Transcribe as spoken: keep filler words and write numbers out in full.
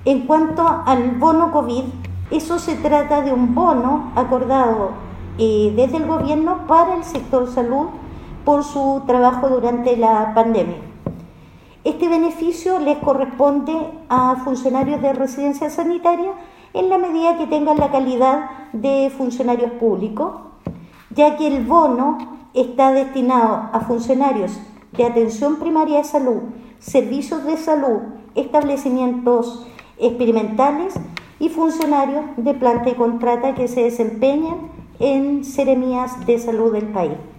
En cuanto al bono COVID, eso se trata de un bono acordado eh, desde el gobierno para el sector salud por su trabajo durante la pandemia. Este beneficio les corresponde a funcionarios de residencia sanitaria en la medida que tengan la calidad de funcionarios públicos, ya que el bono está destinado a funcionarios de atención primaria de salud, servicios de salud, establecimientos experimentales y funcionarios de planta y contrata que se desempeñan en seremías de salud del país.